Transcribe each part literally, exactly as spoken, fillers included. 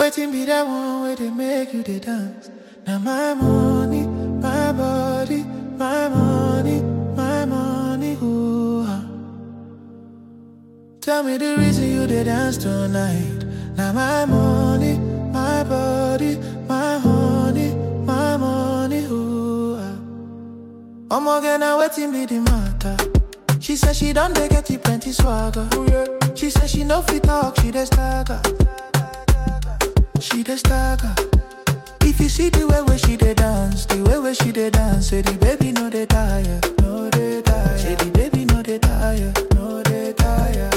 Waiting be that one where they make you they dance. Now my money, my body, my money, my money, ooh. Ah. Tell me the reason you they dance tonight. Now my money, my body, my honey, my money, ooh. Ah. I'm again now waiting be the matter. She said she done they get you plenty swagger. Ooh, yeah. She said she no fit talk, she the stagger. She the stagger. If you see the way where she dey dance, the way where she dey dance, say the baby no dey tire, no dey tire. Say the baby no dey tire, no dey tire.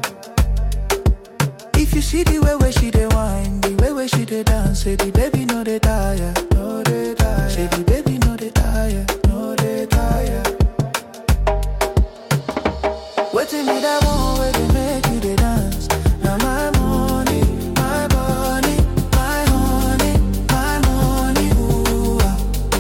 If you see the way where she dey whine, the way where she dey dance, say the baby no dey tire, no dey tire. Say the baby no dey tire, no dey tire. Waiting me that one where they make you dey dance. Now my money, my body, my honey, my money, ooh. Ah.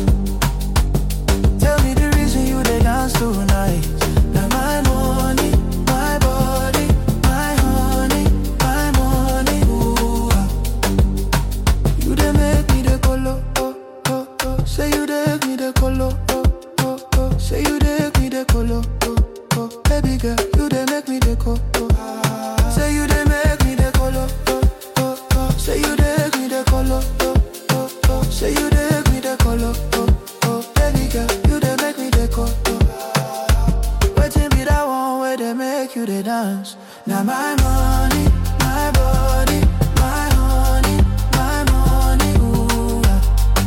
Tell me the reason you dey dance tonight. Now my money, my body, my honey, my money, ooh. Ah. You dey make me dey colo, oh, oh, oh. Say you dey make me dey colo, oh, oh, oh. Say you dey make me dey colo, oh, oh. Baby girl, you dey make me dey colo. Ah. Say you dey make me dey colo, oh, oh, oh. Say you dey make me dey colo, oh, oh, oh. Say you dey make me dey colo, oh, oh. Baby girl, you dey make me dey colo. Waiting be that one where they make you dey dance. Now my money, my body, my honey, my money, ooh. Ah.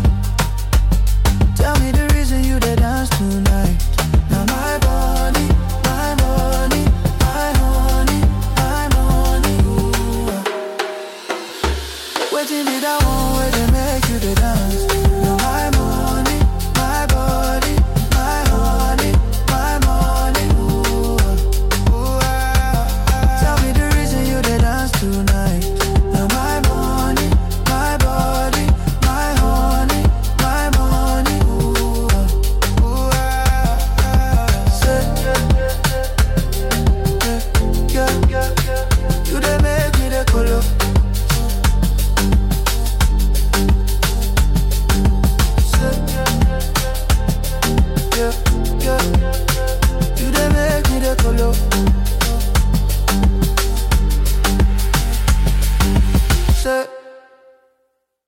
Tell me the reason you dey dance tonight. Now my body, my money, my honey, my money, ooh. Ah. Waiting be that one where they make you dey dance.